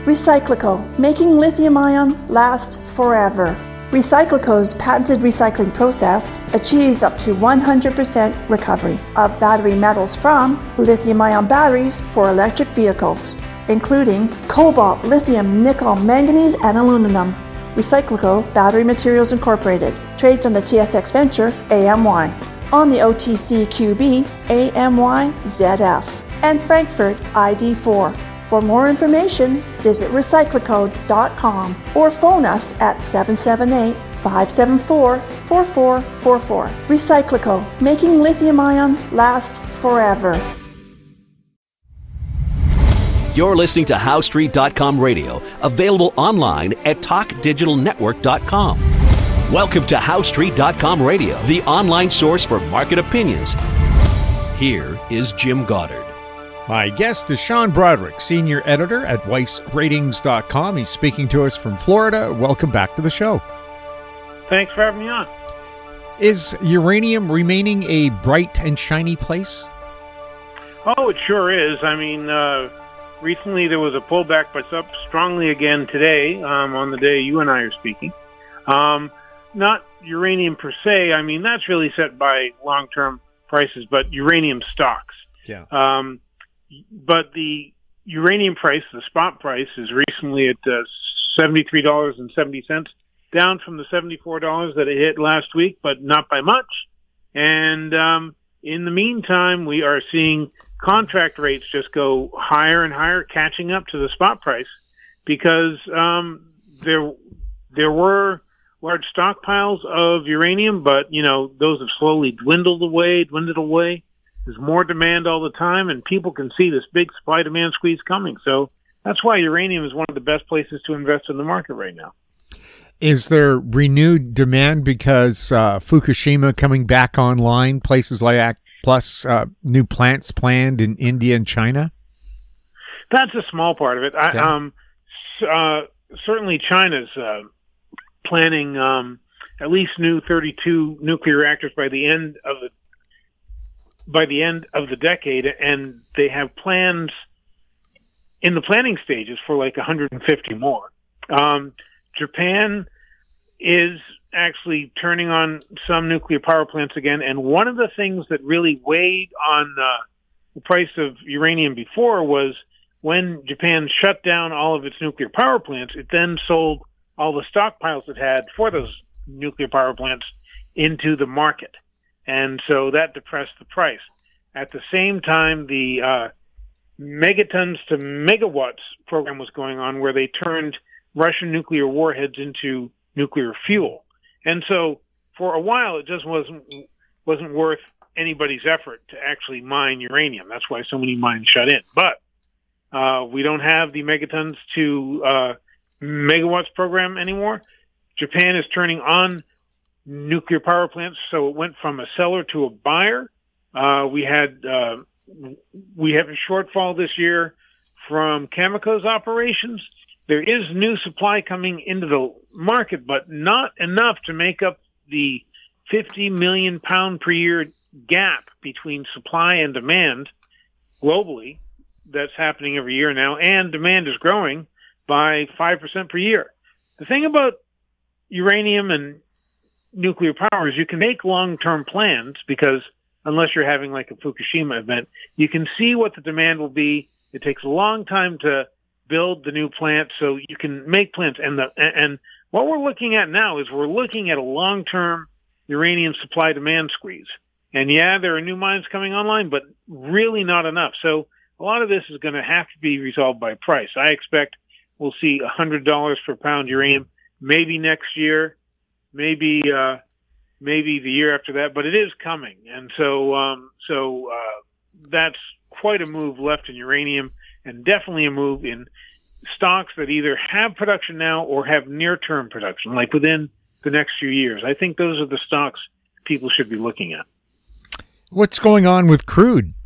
Recyclico, making lithium-ion last forever. Recyclico's patented recycling process achieves up to 100% recovery of battery metals from lithium-ion batteries for electric vehicles, including cobalt, lithium, nickel, manganese, and aluminum. Recyclico Battery Materials Incorporated trades on the TSX Venture AMY, on the OTCQB AMYZF, and Frankfurt ID4. For more information, visit recyclico.com or phone us at 778-574-4444. Recyclico, making lithium-ion last forever. You're listening to HowStreet.com radio, available online at TalkDigitalNetwork.com. Welcome to HowStreet.com radio, the online source for market opinions. Here is Jim Goddard. My guest is Sean Broderick, senior editor at WeissRatings.com. He's speaking to us from Florida. Welcome back to the show. Thanks for having me on. Is uranium remaining a bright and shiny place? Oh, it sure is. I mean, recently there was a pullback, but it's up strongly again today, on the day you and I are speaking. Not uranium per se. I mean, that's really set by long-term prices, but uranium stocks. Yeah. But the uranium price, the spot price, is recently at $73.70, down from the $74 that it hit last week, but not by much. And in the meantime, we are seeing contract rates just go higher and higher, catching up to the spot price, because there were large stockpiles of uranium, but those have slowly dwindled away. There's more demand all the time, and people can see this big supply-demand squeeze coming. So that's why uranium is one of the best places to invest in the market right now. Is there renewed demand because Fukushima coming back online, places like that, plus new plants planned in India and China? That's a small part of it. Certainly China's planning at least new 32 nuclear reactors by the end of the decade, and they have plans in the planning stages for like 150 more. Japan is actually turning on some nuclear power plants again, and one of the things that really weighed on the price of uranium before was when Japan shut down all of its nuclear power plants, it then sold all the stockpiles it had for those nuclear power plants into the market. And so that depressed the price. At the same time, the megatons to megawatts program was going on, where they turned Russian nuclear warheads into nuclear fuel. And so for a while, it just wasn't worth anybody's effort to actually mine uranium. That's why so many mines shut in. But we don't have the megatons to megawatts program anymore. Japan is turning on nuclear power plants, so it went from a seller to a buyer. We have a shortfall this year from Cameco's operations. There is new supply coming into the market, but not enough to make up the 50 million pound per year gap between supply and demand globally that's happening every year now, and demand is growing by 5% per year. The thing about uranium and nuclear power is you can make long-term plans, because unless you're having like a Fukushima event, you can see what the demand will be. It takes a long time to build the new plant, so you can make plans. And what we're looking at now is we're looking at a long-term uranium supply-demand squeeze. And yeah, there are new mines coming online, but really not enough. So a lot of this is going to have to be resolved by price. I expect we'll see $100 per pound uranium, maybe next year, maybe the year after that, but it is coming. And so that's quite a move left in uranium, and definitely a move in stocks that either have production now or have near-term production, like within the next few years. I think those are the stocks people should be looking at. What's going on with crude?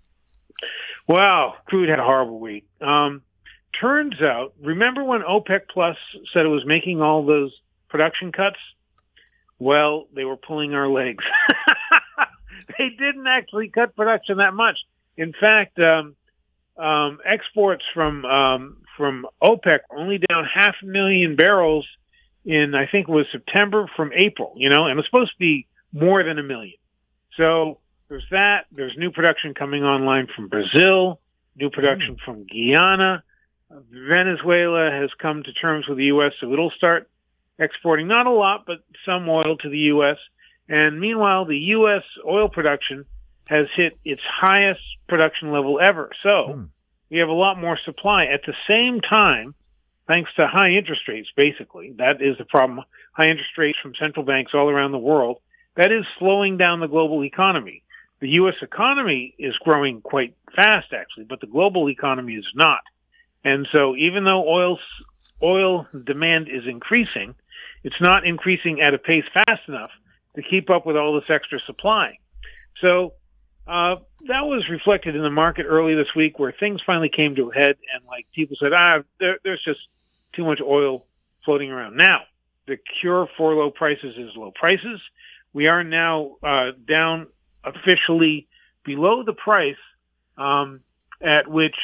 Well, crude had a horrible week. Turns out, remember when OPEC Plus said it was making all those production cuts? Well, they were pulling our legs. They didn't actually cut production that much. In fact, exports from from OPEC only down 500,000 barrels in, I think it was September from April, and it's supposed to be more than 1 million. So there's that. There's new production coming online from Brazil, new production from Guyana. Venezuela has come to terms with the U.S., so it'll start exporting, not a lot, but some oil to the U.S. And meanwhile, the U.S. oil production has hit its highest production level ever. So we have a lot more supply. At the same time, thanks to high interest rates, basically, that is the problem, high interest rates from central banks all around the world, that is slowing down the global economy. The U.S. economy is growing quite fast, actually, but the global economy is not. And so even though oil demand is increasing, it's not increasing at a pace fast enough to keep up with all this extra supply. So that was reflected in the market early this week, where things finally came to a head, and people said, there's just too much oil floating around. Now, the cure for low prices is low prices. We are now down officially below the price at which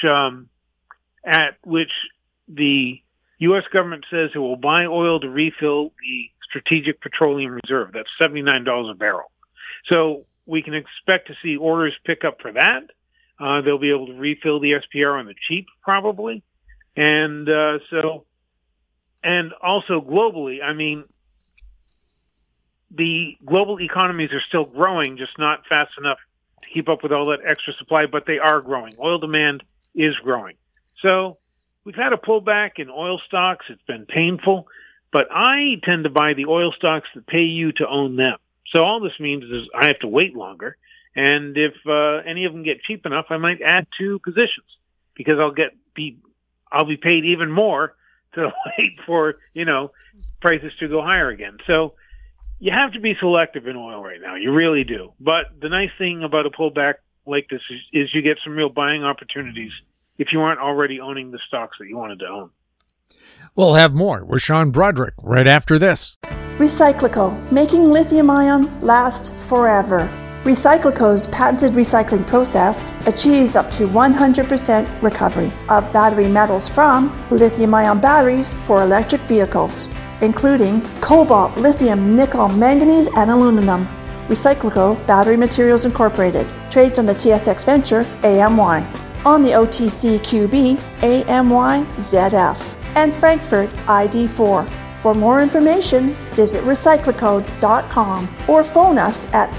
the U.S. government says it will buy oil to refill the Strategic Petroleum Reserve. That's $79 a barrel. So we can expect to see orders pick up for that. They'll be able to refill the SPR on the cheap, probably. And also globally, I mean, the global economies are still growing, just not fast enough to keep up with all that extra supply, but they are growing. Oil demand is growing. So we've had a pullback in oil stocks. It's been painful, but I tend to buy the oil stocks that pay you to own them. So all this means is I have to wait longer. And if any of them get cheap enough, I might add 2 positions, because I'll be paid even more to wait for, prices to go higher again. So you have to be selective in oil right now. You really do. But the nice thing about a pullback like this is you get some real buying opportunities if you aren't already owning the stocks that you wanted to own. We'll have more with Sean Broderick right after this. Recyclico, making lithium-ion last forever. Recyclico's patented recycling process achieves up to 100% recovery of battery metals from lithium-ion batteries for electric vehicles, including cobalt, lithium, nickel, manganese, and aluminum. Recyclico Battery Materials Incorporated trades on the TSX Venture AMY, on the OTCQB AMYZF, and Frankfurt ID4. For more information, visit recyclico.com or phone us at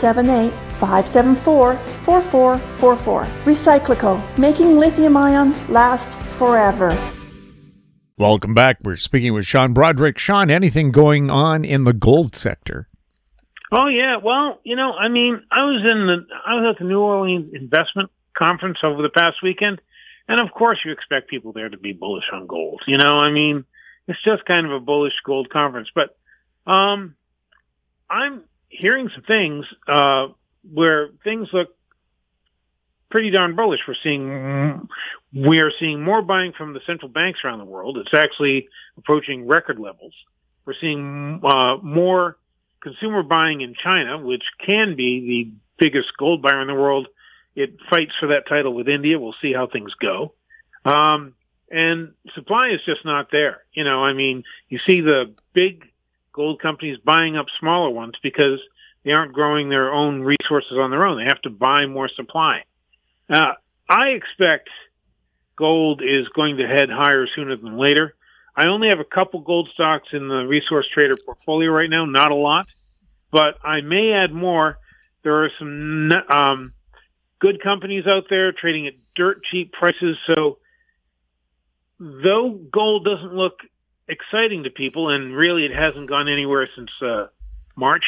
778-574-4444. Recyclico, making lithium-ion last forever. Welcome back. We're speaking with Sean Broderick. Sean, anything going on in the gold sector? Oh, yeah. Well, I was at the New Orleans Investment Conference over the past weekend, and of course you expect people there to be bullish on gold. It's just kind of a bullish gold conference. But I'm hearing some things where things look pretty darn bullish. We are seeing more buying from the central banks around the world. It's actually approaching record levels. We're seeing more consumer buying in China, which can be the biggest gold buyer in the world. It fights for that title with India. We'll see how things go. And supply is just not there. You see the big gold companies buying up smaller ones because they aren't growing their own resources on their own. They have to buy more supply. I expect gold is going to head higher sooner than later. I only have a couple gold stocks in the Resource Trader portfolio right now, not a lot, but I may add more. There are some good companies out there trading at dirt cheap prices. So though gold doesn't look exciting to people, and really it hasn't gone anywhere since March,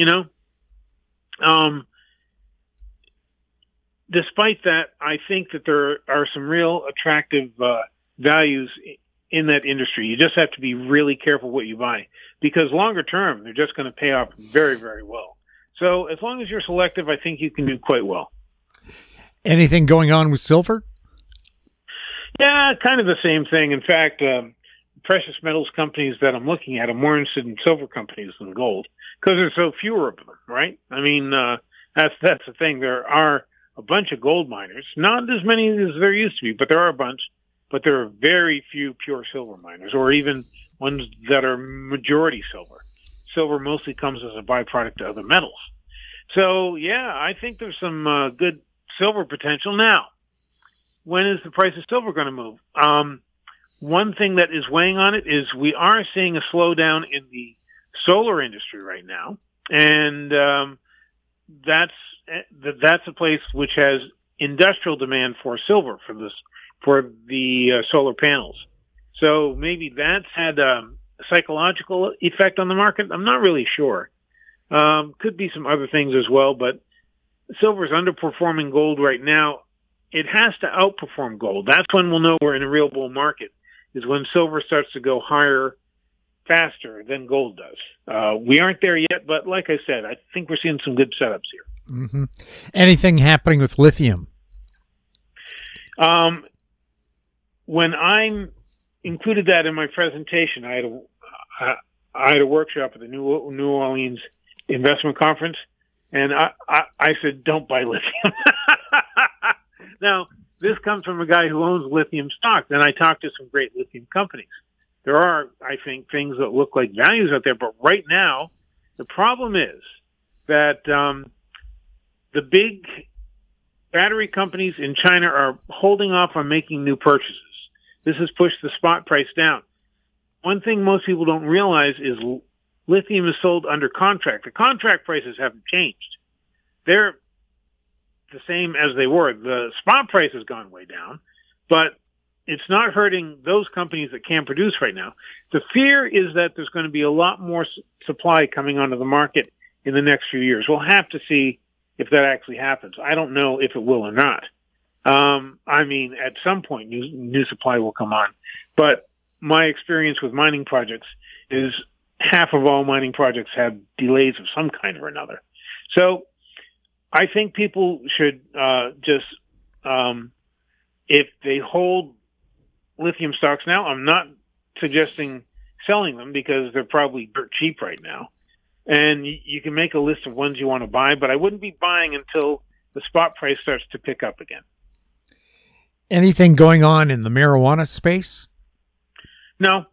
despite that, I think that there are some real attractive values in that industry. You just have to be really careful what you buy, because longer term, they're just going to pay off very, very well. So as long as you're selective, I think you can do quite well. Anything going on with silver? Yeah, kind of the same thing. In fact, precious metals companies that I'm looking at, I'm more interested in silver companies than gold, because there's so fewer of them, right? That's the thing. There are a bunch of gold miners, not as many as there used to be, but there are a bunch. but there are very few pure silver miners, or even ones that are majority silver. Silver mostly comes as a byproduct of other metals. So, yeah, I think there's some good silver potential. Now, when is the price of silver going to move? One thing that is weighing on it is we are seeing a slowdown in the solar industry right now, and that's a place which has industrial demand for silver for the solar panels. So maybe that's had a psychological effect on the market. I'm not really sure. Could be some other things as well, but silver is underperforming gold right now. It has to outperform gold. That's when we'll know we're in a real bull market, is when silver starts to go higher faster than gold does. We aren't there yet, but like I said, I think we're seeing some good setups here. Mm-hmm. Anything happening with lithium? When I included that in my presentation, I had a workshop at the New Orleans Investment Conference, and I said, don't buy lithium. Now, this comes from a guy who owns lithium stocks, and I talked to some great lithium companies. There are, I think, things that look like values out there, but right now, the problem is that the big battery companies in China are holding off on making new purchases. This has pushed the spot price down. One thing most people don't realize is lithium is sold under contract. The contract prices haven't changed. They're the same as they were. The spot price has gone way down, but it's not hurting those companies that can't produce right now. The fear is that there's going to be a lot more supply coming onto the market in the next few years. We'll have to see if that actually happens. I don't know if it will or not. I mean, at some point, new supply will come on. But my experience with mining projects is half of all mining projects have delays of some kind or another. So I think people should if they hold lithium stocks now, I'm not suggesting selling them because they're probably dirt cheap right now. And you can make a list of ones you want to buy, but I wouldn't be buying until the spot price starts to pick up again. Anything going on in the marijuana space? No.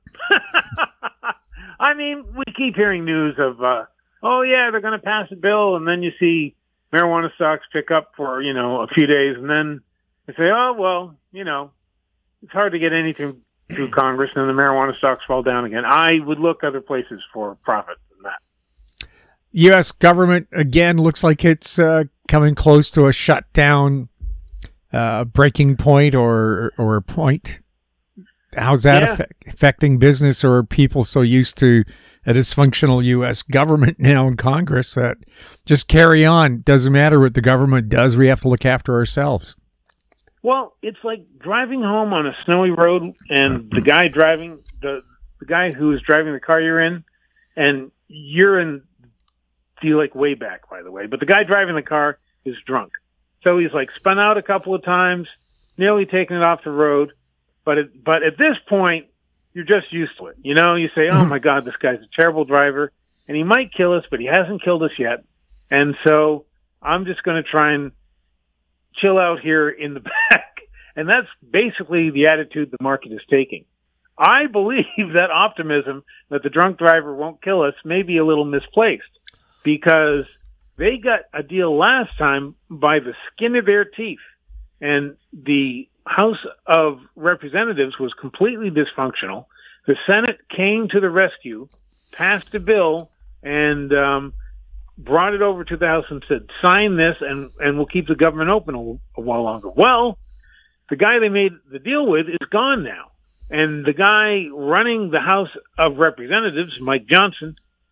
I mean, we keep hearing news of, oh, yeah, they're going to pass a bill, and then you see marijuana stocks pick up for, a few days, and then they say, oh, well, it's hard to get anything through Congress, and then the marijuana stocks fall down again. I would look other places for profit than that. U.S. government, again, looks like it's coming close to a shutdown breaking point or a point. How's that affecting business, or are people so used to a dysfunctional U.S. government now in Congress that just carry on? Doesn't matter what the government does. We have to look after ourselves. Well, it's like driving home on a snowy road, and the guy driving the guy who is driving the car you're in, and you're in the way back, by the way. But the guy driving the car is drunk, so he's spun out a couple of times, nearly taking it off the road. But at this point, you're just used to it. You say, oh my God, this guy's a terrible driver, and he might kill us, but he hasn't killed us yet. And so I'm just going to try and chill out here in the back. And that's basically the attitude the market is taking. I believe that optimism that the drunk driver won't kill us may be a little misplaced, because they got a deal last time by the skin of their teeth. And the House of Representatives was completely dysfunctional. The Senate came to the rescue, passed a bill, and brought it over to the House and said, sign this, and we'll keep the government open a while longer. Well, the guy they made the deal with is gone now. And the guy running the House of Representatives, Mike Johnson,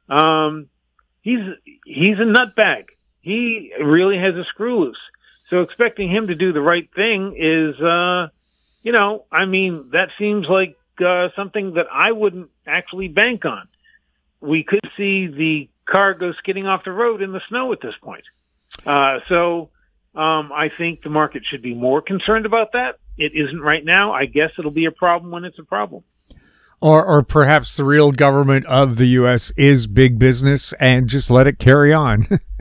he's a nutbag. He really has a screw loose. So expecting him to do the right thing is, that seems like something that I wouldn't actually bank on. We could see the car go skidding off the road in the snow at this point. So I think the market should be more concerned about that. It isn't right now. I guess it'll be a problem when it's a problem. Or perhaps the real government of the U.S. is big business and just let it carry on.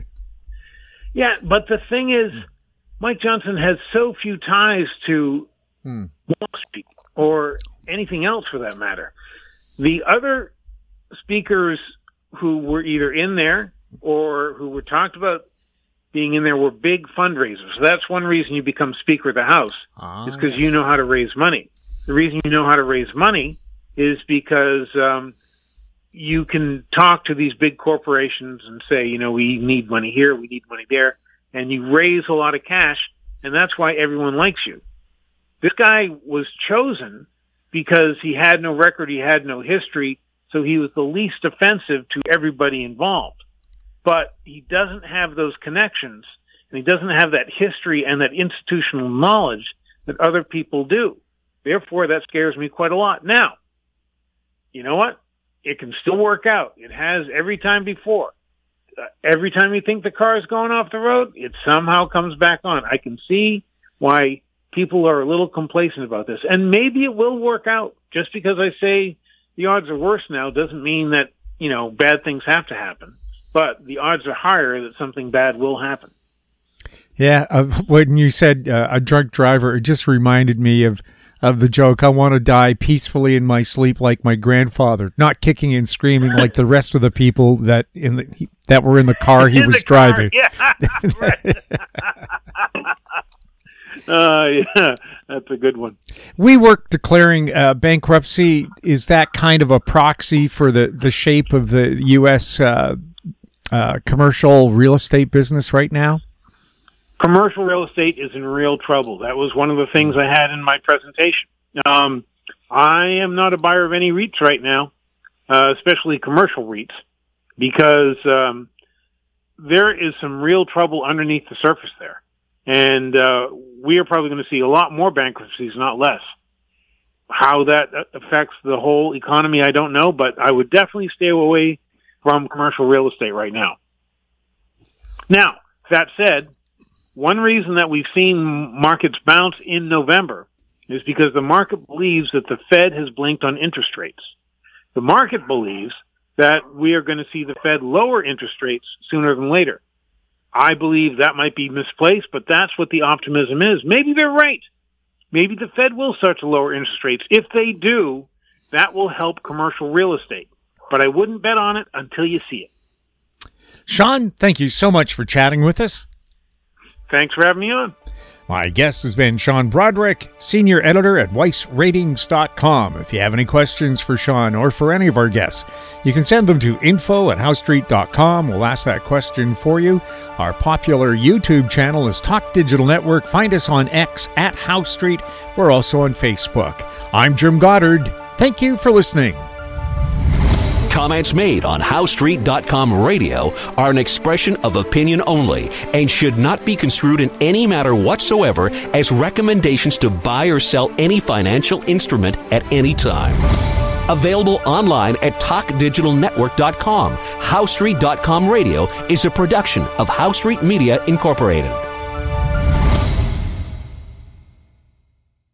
Yeah, but the thing is, Mike Johnson has so few ties to Wall Street. or anything else for that matter. The other speakers who were either in there or who were talked about being in there were big fundraisers. So that's one reason you become Speaker of the House, is because you know how to raise money. The reason you know how to raise money is because you can talk to these big corporations and say, you know, we need money here, we need money there, and you raise a lot of cash, and that's why everyone likes you. This guy was chosen because he had no record, he had no history, so he was the least offensive to everybody involved. But he doesn't have those connections, and he doesn't have that history and that institutional knowledge that other people do. Therefore, that scares me quite a lot. Now, you know what? It can still work out. It has every time before. Every time you think the car is going off the road, it somehow comes back on. I can see why people are a little complacent about this. And maybe it will work out. Just because I say the odds are worse now doesn't mean that, you know, bad things have to happen. But the odds are higher that something bad will happen. Yeah, when you said a drunk driver, it just reminded me of the joke, I want to die peacefully in my sleep like my grandfather, not kicking and screaming like the rest of the people that were in the car he was driving. Yeah, right. Yeah, that's a good one. WeWork declaring bankruptcy, is that kind of a proxy for the shape of the U.S. Commercial real estate business right now? Commercial real estate is in real trouble. That was one of the things I had in my presentation. I am not a buyer of any REITs right now, especially commercial REITs, because there is some real trouble underneath the surface there. And we are probably going to see a lot more bankruptcies, not less. How that affects the whole economy, I don't know, but I would definitely stay away from commercial real estate right now. Now, that said, one reason that we've seen markets bounce in November is because the market believes that the Fed has blinked on interest rates. The market believes that we are going to see the Fed lower interest rates sooner than later. I believe that might be misplaced, but that's what the optimism is. Maybe they're right. Maybe the Fed will start to lower interest rates. If they do, that will help commercial real estate. But I wouldn't bet on it until you see it. Sean, thank you so much for chatting with us. Thanks for having me on. My guest has been Sean Broderick, Senior Editor at WeissRatings.com. If you have any questions for Sean or for any of our guests, you can send them to info@HoweStreet.com. We'll ask that question for you. Our popular YouTube channel is Talk Digital Network. Find us on X @HoweStreet. We're also on Facebook. I'm Jim Goddard. Thank you for listening. Comments made on HoweStreet.com radio are an expression of opinion only and should not be construed in any matter whatsoever as recommendations to buy or sell any financial instrument at any time. Available online at TalkDigitalNetwork.com. HoweStreet.com radio is a production of HoweStreet Media Incorporated.